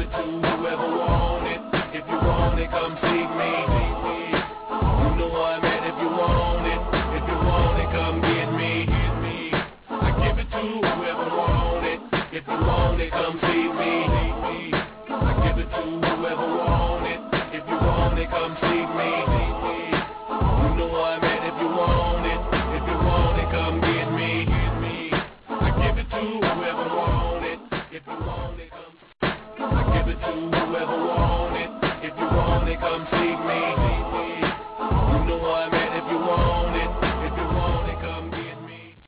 it to whoever want it. If you want it, come seek me. You know where I'm at if you want it. If you want it, come get me. I give it to whoever want it. If you want it, come seek me. I give it to whoever want it. If you want it, come seek me. You know where I'm at if you want it. If you want it, come get me. I give it to whoever want it. If you want it, come. I give it to